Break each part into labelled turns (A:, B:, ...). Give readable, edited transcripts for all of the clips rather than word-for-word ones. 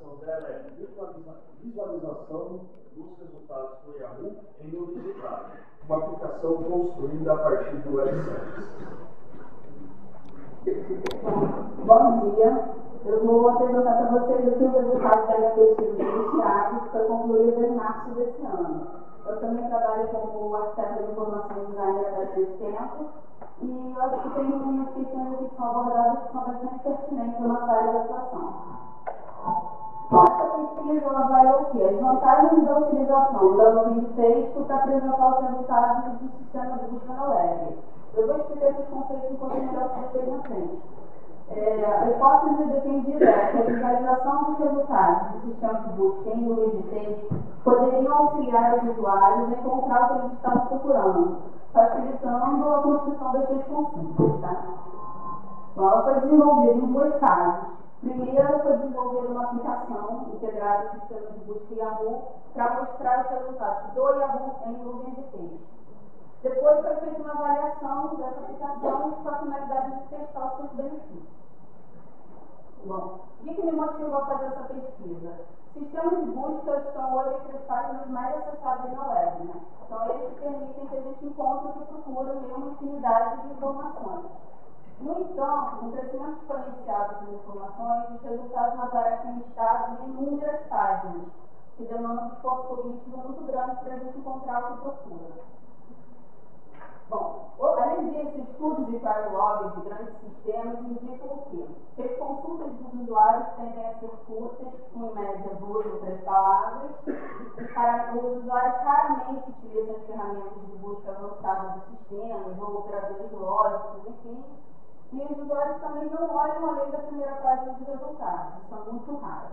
A: aplicação dela é visualização dos resultados do Yahoo em nuvem de dados. Uma aplicação construída a partir do Web Services.
B: Bom dia, eu vou apresentar para vocês aqui o resultado da minha pesquisa de mestrado, que foi concluída em março desse ano. Eu também trabalho como arquiteto de informação e designer há bastante tempo, e eu acho que tem umas questões aqui que são abordadas que são bastante pertinentes à nossa área de atuação. Bom, essa pesquisa ela avaliou o quê? As vantagens da utilização da nuvem de texto para apresentar os resultados do sistema de busca na web. Eu vou explicar esses conceitos um pouco melhor para vocês na frente. A hipótese defendida é que a visualização dos resultados do sistema de busca em nuvem de texto poderiam auxiliar os usuários a encontrar o que eles estavam procurando, facilitando a construção das suas consultas. Tá? Bom, ela foi desenvolvida em duas fases. Primeiro, foi desenvolvida uma aplicação integrada ao sistema de busca Yahoo para mostrar os resultados do Yahoo em nuvens de texto. Depois foi feita uma avaliação dessa aplicação com a finalidade de testar os seus benefícios. Bom, o que me motivou a fazer essa pesquisa? Sistemas de busca estão hoje entre as páginas mais acessadas na web, né? São eles que permitem que a gente encontre o que procura em uma infinidade de informações. No entanto, com o crescimento exponencial dessas informações, os resultados aparecem listados em inúmeras páginas, que demandam um esforço cognitivo muito grande para a gente encontrar o que procura. Bom, além disso, estudos de query log de grandes sistemas indicam o quê? Que as consultas dos usuários tendem a ser curtas, com em média 2 ou 3 palavras. Os usuários raramente utilizam as ferramentas de busca avançadas dos sistemas, ou operadores lógicos, enfim. E os usuários também não olham além da primeira página de resultados. Isso é muito raro.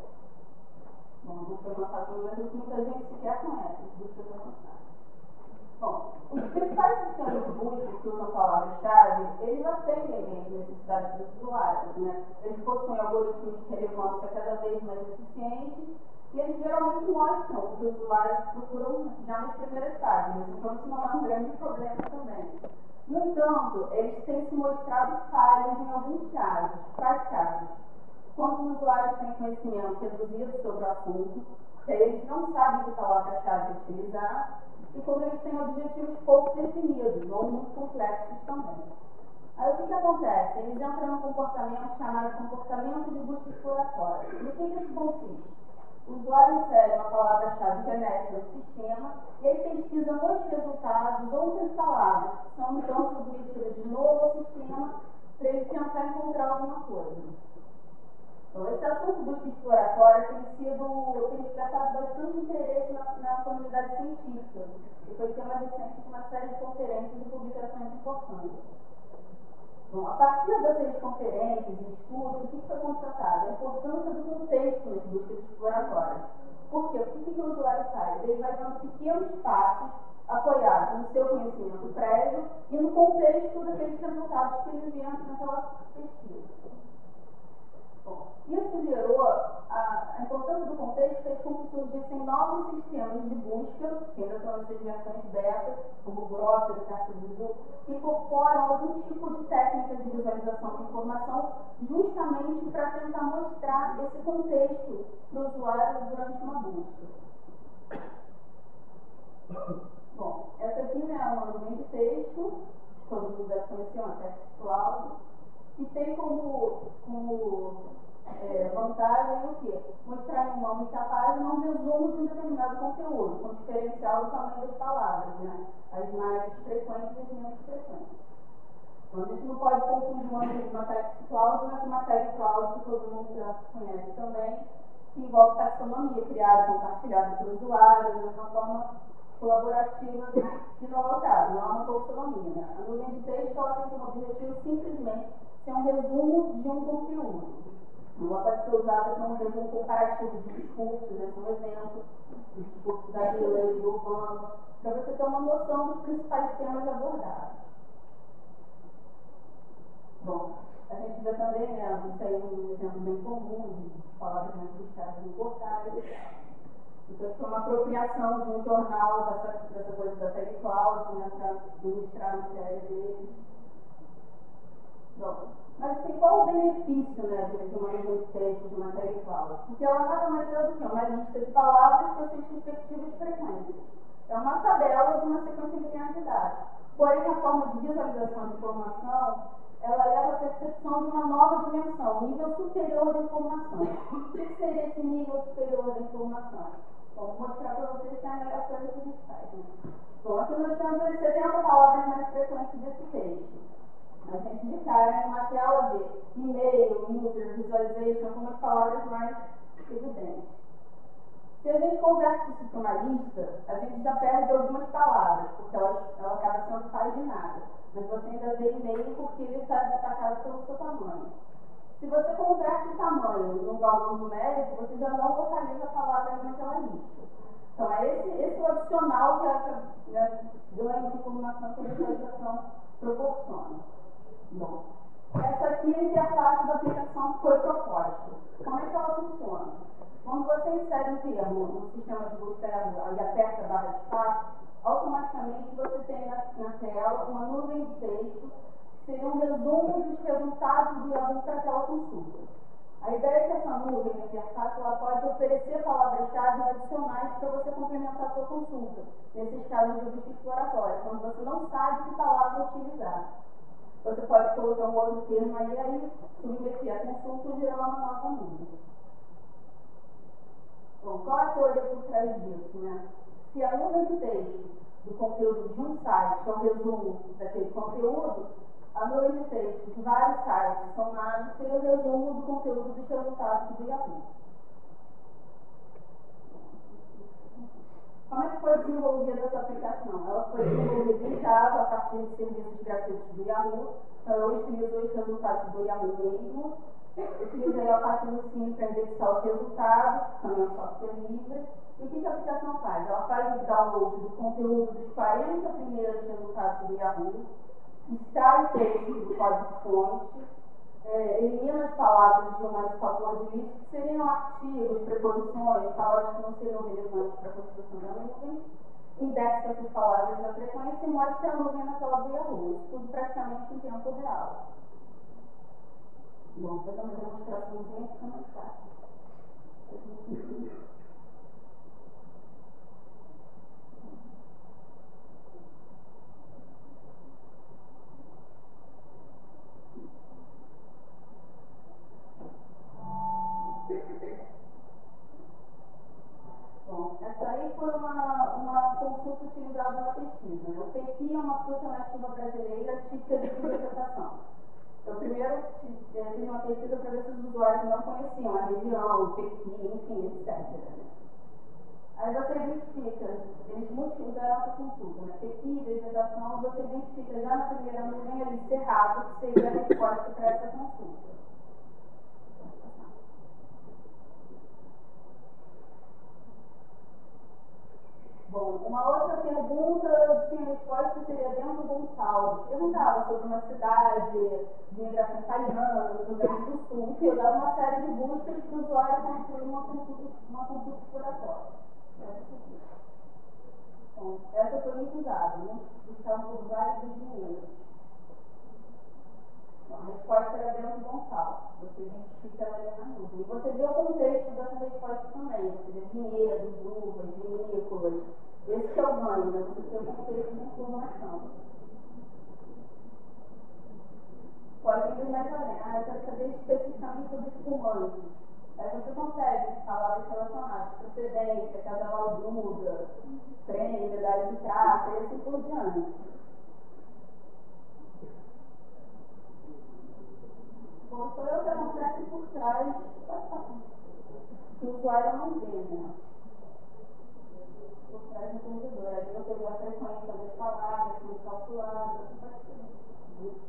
B: Bom, a busca avançada não é que muita gente sequer conhece as buscas avançadas. Bom, os principais sistemas de busca que usam palavras-chave, eles atendem as necessidades dos usuários, né? Eles possuem algoritmos de relevância cada vez mais eficientes e eles geralmente mostram o que os usuários procuram já nas primeiras páginas, então isso não é um grande problema também. No entanto, eles têm se mostrado falhos em alguns casos. Quais casos? Quando os usuários têm conhecimento reduzido sobre o assunto, que eles não sabem que palavra-chave utilizar, e quando eles têm objetivos pouco definidos, ou muito complexos também. Aí o que acontece? Eles entram num comportamento chamado comportamento de busca exploratória. E o que isso consiste? O usuário insere uma palavra-chave genérica no sistema e ele pesquisa nos resultados outras palavras, que são então submetidas de novo ao sistema para ele tentar encontrar alguma coisa. Então, esse assunto busca exploratória tem despertado bastante interesse na comunidade científica e foi tema recente de uma série de conferências e publicações importantes. Bom, a partir dessas conferências e estudos, o que foi constatado? A importância do contexto nas buscas exploratórias. Por quê? Porque o que o usuário faz? Ele vai dando pequenos passos apoiados no seu conhecimento prévio e no contexto daqueles resultados que ele vê naquela pesquisa. Bom, isso gerou a importância do contexto fez com que surgissem novos sistemas de busca, que ainda estão nas suas versões beta, como o Grok, o Cartovisu, que incorporam algum tipo de técnica de visualização de informação justamente para tentar mostrar esse contexto para o usuário durante uma busca. Bom, essa aqui é uma nuvem de texto, todo mundo deve conhecer, uma Text Cloud, que tem como vantagem o quê? Mostrar em uma única página um resumo de um determinado conteúdo, com diferencial do tamanho das palavras, né? As mais frequentes e as menos frequentes. Então, a gente não pode confundir uma Text Cloud com uma Tag Cloud, que todo mundo já conhece também, que envolve taxonomia criada, compartilhada pelo usuário, de uma forma colaborativa, que não é o caso, não é uma taxonomia, né? A nuvem de texto ela tem como objetivo simplesmente ser um resumo de um conteúdo. Ela pode ser usada como um resumo comparativo de discursos, esse é um exemplo, o discurso da Hillary e do Obama, para você ter uma noção dos principais temas abordados. Bom, a gente vê também, né, isso aí é um exemplo bem comum de palavras mais buscadas em portais. Isso aqui foi uma apropriação de um jornal dessa coisa da Tag Cloud, né, para ilustrar a matéria deles. Bom, Mas assim, qual o benefício, né, de uma nuvem de texto, de uma tag cloud? Porque ela nada mais é do que uma lista de palavras com as suas respectivas frequências. É uma tabela de uma sequência linear de dados. Porém, a forma de visualização de informação, ela leva à percepção de uma nova dimensão, um nível superior da informação. O que seria esse nível superior da informação? Bom, vou mostrar para vocês que é a melhor coisa que a gente faz, né? Bom, aqui nós temos as 70 palavras mais frequentes desse texto. A gente de cara, em uma tela de e-mail, user, visualization, como as palavras mais evidentes. Se a gente converte isso para uma lista, a gente já perde algumas palavras, porque ela acaba sendo paginada. Mas você ainda vê e-mail porque ele está destacado pelo seu tamanho. Se você converte o tamanho num valor numérico, você já não localiza a palavra naquela lista. Então, é esse o adicional que a ganho de informação que a visualização proporciona. Bom, essa aqui é a interface da aplicação que foi proposta. Como é que ela funciona? Quando você insere um termo no sistema de busca e aperta a barra de espaço, automaticamente você tem na tela uma nuvem de texto que seria um resumo dos resultados do Yahoo para aquela consulta. A ideia é que essa nuvem, a interface, ela pode oferecer palavras-chave adicionais para você complementar a sua consulta, nesses casos de busca exploratória, quando você não sabe que palavra utilizar. Você pode colocar um outro termo aí submeter a consulta e gerar uma nova nuvem. Bom, qual é a teoria por trás disso, né? Se a nuvem de texto do conteúdo de um site é o resumo daquele conteúdo, a nuvem de texto de vários sites somados seria o resumo do conteúdo dos resultados do Yahoo. Como é que foi desenvolvida essa aplicação? Ela foi desenvolvida em Java a partir de serviços gratuitos do Yahoo. Então, eu utilizo os resultados do Yahoo mesmo. Utilizei a parte do Cine para indexar os resultados, que também é um software livre. E o que a aplicação faz? Ela faz o download do conteúdo dos 40 primeiros resultados do Yahoo, extrai o texto do código-fonte, elimina as palavras de uma lista de lista, que seriam artigos, preposições, palavras que não seriam relevantes para a construção da nuvem, indexa essas palavras na frequência e mostra a nuvem na tela do Yahoo. Isso tudo praticamente em tempo real. Bom, vou fazer uma demonstraçãozinha, fica mais fácil. Bom, essa aí foi uma consulta utilizada na pesquisa, né? O pequi é uma fruta nativa brasileira típica de vegetação. Eu primeiro fiz uma pesquisa para ver se os usuários não conheciam a região, o pequi, enfim, etc. Aí você identifica, eles usaram essa consulta, né? Pequi, vegetação, você identifica já na primeira nuvem ali cerrado, que seria a resposta para essa consulta. Bom, uma outra pergunta tinha resposta que seria dentro do Gonçalves. Perguntava sobre uma cidade de imigração italiana, no Rio Grande do Sul. Enfim, eu dava uma série de buscas para o usuário construir uma consulta exploratória. Bom, essa foi muito usada. Muitos buscavam por vários dos dinheiros. A resposta era dentro do Gonçalves. Você identifica ela ali na nuvem. E você vê o contexto dessa resposta também. Você vê vinhedos, uvas, vinícolas. Esse que é o ganho, né? Você tem o contexto da informação. Pode ir mais além. Eu quero saber especificamente sobre espumantes. Aí você consegue palavras relacionadas, procedência, casal Duda, prêmio, medalha de prata e assim por diante. Bom, isso é o que acontece por trás, que o usuário não vê, né? Por trás do computador. Aí você vê a frequência das palavras sendo calculadas, pode ser.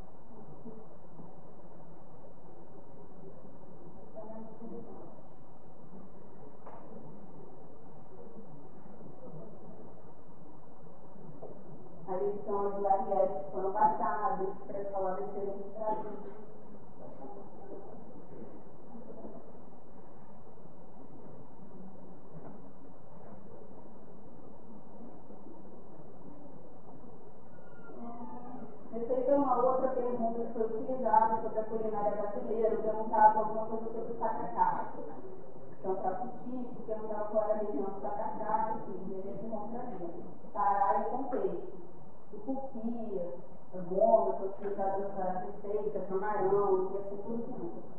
B: Aí são as URLs que foram baixadas para as palavras serem traduzidas. Essa aí foi uma outra pergunta que foi utilizada sobre a culinária brasileira, eu perguntava alguma coisa sobre o tacacá, que é um prato típico, perguntava qual era a região do tacacá, enfim, e a gente encontraria. Pará e contexto. O cuqui, a goma, que é utilizado nessa receita, camarão, e assim por diante.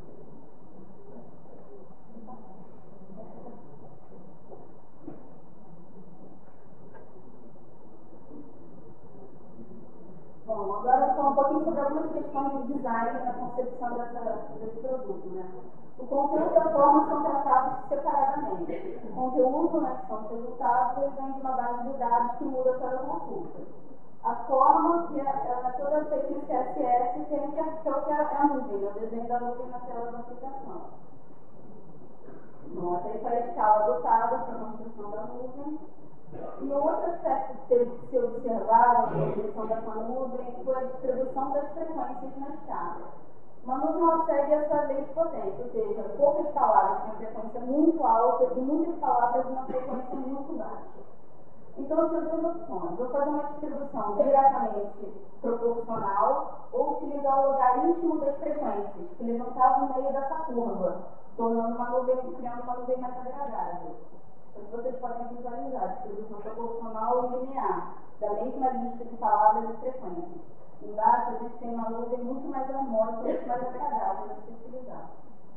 B: Bom, agora eu vou falar um pouquinho sobre algumas questões de design na concepção desse produto, né? O conteúdo e a forma são tratados separadamente. O conteúdo, né, que são os resultados, ele vem de uma base de dados que muda a cada consulta. A forma, ela é toda feita em CSS, que é o que é a nuvem, né? O desenho da nuvem na tela da aplicação. Então, essa aí foi a escala adotada para a construção da nuvem. E outro aspecto que teve que ser observado na construção dessa nuvem foi a distribuição das frequências na escala. Uma nuvem ela segue essa lei de potência, ou seja, poucas palavras têm uma frequência muito alta e muitas palavras uma frequência muito baixa. Então eu tinha duas opções: vou fazer uma distribuição diretamente proporcional ou utilizar o logaritmo das frequências, que levantava o meio dessa curva, criando uma nuvem mais agradável. Vocês podem visualizar distribuição proporcional e linear, da mesma lista de palavras e frequências. Embaixo a gente tem uma nuvem muito mais harmônica, muito mais agradável de se utilizar.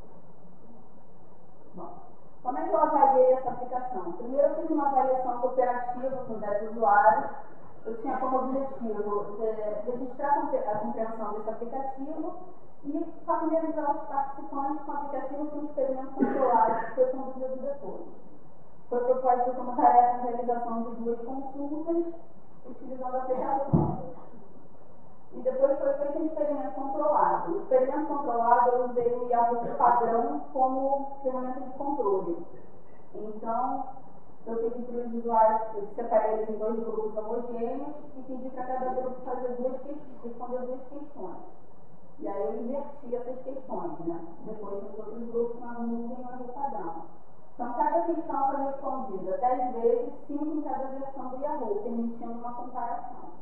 B: Bom, como é que eu avaliei essa aplicação? Primeiro eu fiz uma avaliação cooperativa com 10 usuários. Eu tinha como objetivo registrar a compreensão desse aplicativo e familiarizar os participantes com o aplicativo para um experimento controlado que foi conduzido depois. Foi proposta como tarefa a realização de 2 consultas utilizando a aplicação. E depois foi feito um experimento controlado. No experimento controlado eu usei o Yahoo padrão como ferramenta de controle. Então, eu pedi para os usuários, eu separei eles em 2 grupos homogêneos e pedi para cada grupo responder 2 questões. E aí eu inverti essas questões, né? Depois nos outros grupos na nuvem e no Yahoo padrão. Então, cada questão foi respondida 10 vezes, 5 em cada versão do Yahoo, permitindo uma comparação.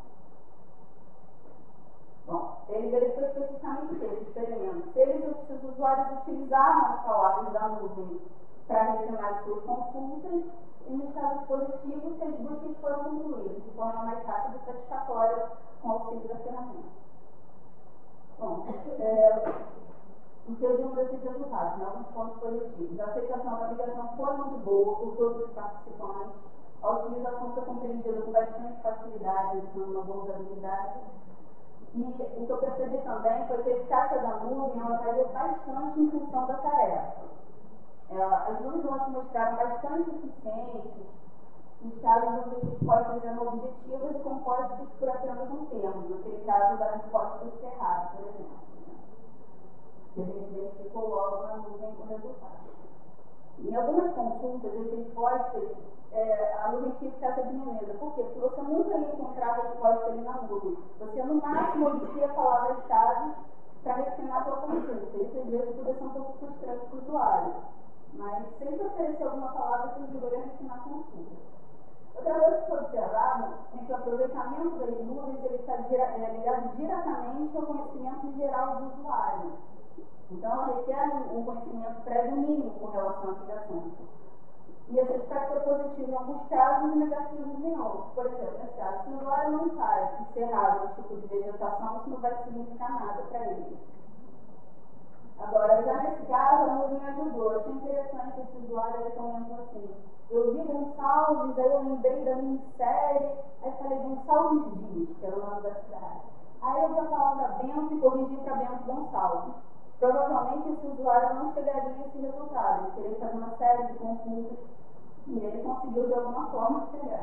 B: Bom, ele verificou especificamente esse experimento. Se os usuários utilizaram as palavras da nuvem para refinar suas consultas, e nos casos positivos, se as buscas foram concluídas de forma mais rápida e satisfatória com o auxílio da ferramenta. Bom, um resumo desses resultados, né? Alguns pontos positivos. A aceitação da aplicação foi muito boa por todos os participantes. A utilização foi compreendida com bastante facilidade, indicando uma boa usabilidade. E o que eu percebi também foi que a eficácia da nuvem ela variou bastante em função da tarefa. As nuvens se mostraram bastante eficientes nos casos onde as respostas eram objetivas e compostas por apenas um termo, naquele caso da resposta cerrada, por exemplo, né? Que a gente identificou logo na nuvem com o resultado. Em algumas consultas, as respostas, a nuvem tinha eficácia diminuída. Por quê? Porque você nunca ia encontrar a resposta ali na nuvem. Você, no máximo, obtinha palavras-chave para refinar a sua consulta. Isso, às vezes, podia ser um pouco frustrante para o usuário. Mas sempre oferecer alguma palavra que ajudaria a refinar a consulta. Outra coisa que foi observada é que o aproveitamento das nuvens está ligado diretamente ao conhecimento geral do usuário. Então, ela requer um conhecimento prévio mínimo com relação àquele assunto. E esse aspecto é positivo em alguns casos e negativo em outros. Por exemplo, nesse caso, se o usuário não sabe que cerrado é um tipo de vegetação, isso não vai significar nada para ele. Agora, já nesse caso, a nuvem ajudou. Achei interessante esse usuário, ele comentou assim: eu vi Gonçalves, aí eu lembrei da minissérie, aí falei Gonçalves Dias, que era o nome da cidade. Aí eu vi a palavra Bento e corrigi para Bento Gonçalves. Provavelmente esse usuário não chegaria a esse resultado, ele teria que fazer uma série de consultas e ele conseguiu de alguma forma chegar.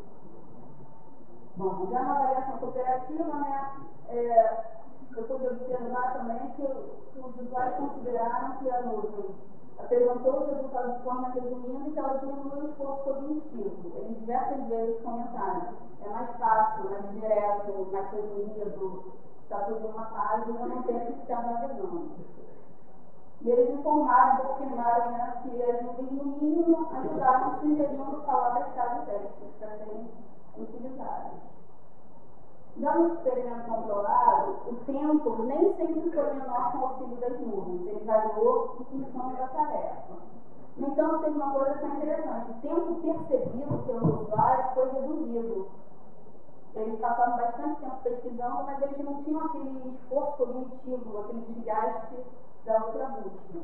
B: Bom, já na avaliação cooperativa, né, eu pude observar também que os usuários consideraram que a nuvem apresentou os resultados de forma resumida e que ela diminuiu o esforço cognitivo. Eles diversas vezes comentaram: é mais fácil, mais direto, mais resumido, está tudo em uma página, eu não tenho que ficar navegando. E eles informaram, confirmaram, né, que as nuvens, no mínimo, ajudaram sugerindo palavras-chave extras para serem utilizadas. Já no experimento controlado, o tempo nem sempre foi menor com o auxílio das nuvens, ele variou em função da tarefa. No entanto, teve uma coisa que é interessante: o tempo percebido pelo usuário foi reduzido. Eles passavam bastante tempo pesquisando, mas eles não tinham aquele esforço cognitivo, aquele desgaste da outra busca.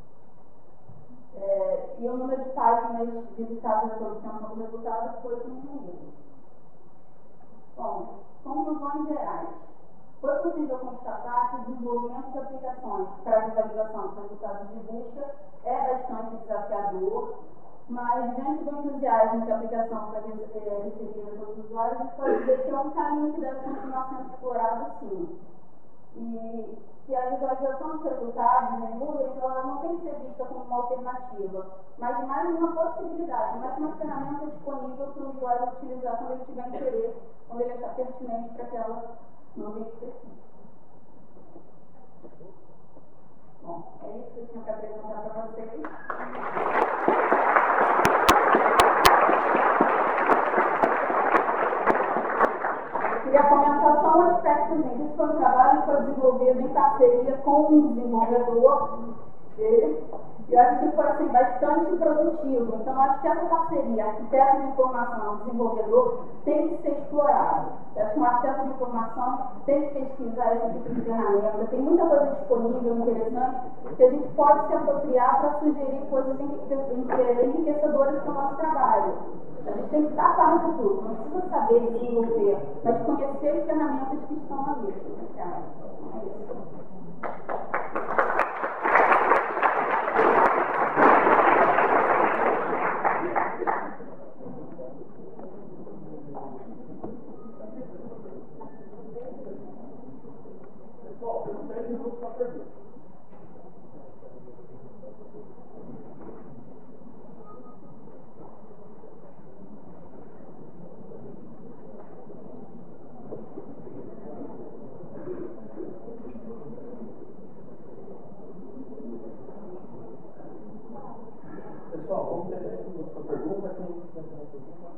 B: E o número de páginas visitadas pela obtenção do resultado foi diminuído. Bom, conclusões gerais. Foi possível constatar que o desenvolvimento de aplicações para visualização de resultados de busca é bastante desafiador, mas diante do entusiasmo que a aplicação foi recebida pelos usuários, a gente pode dizer que é um caminho que deve continuar sendo explorado, sim. E que a visualização de resultados em nuvens, ela não tem que ser vista como uma alternativa, mas mais uma possibilidade, mais uma ferramenta disponível para o usuário utilizar quando ele tiver interesse, quando ele achar pertinente para aquela nuvem específica. Bom, é isso que eu tinha para apresentar para vocês. Eu queria comentar só um aspectozinho. Isso foi um trabalho que foi desenvolvido em parceria com um desenvolvedor dele. E eu acho que foi assim, bastante produtivo. Então, eu acho que essa parceria, arquiteto de informação e desenvolvedor, tem que ser explorada. Eu acho que um arquiteto de informação tem que pesquisar esse tipo de ferramenta. Tem muita coisa disponível, interessante, que a gente pode se apropriar para sugerir coisas enriquecedoras para o nosso trabalho. A gente tem que estar a par de tudo, não precisa saber desenvolver, mas conhecer as ferramentas que estão ali. É isso.
A: Pessoal, temos 10 minutos para pergunta. Pessoal, vamos ter 10 minutos para pergunta. Quem quiser fazer pergunta?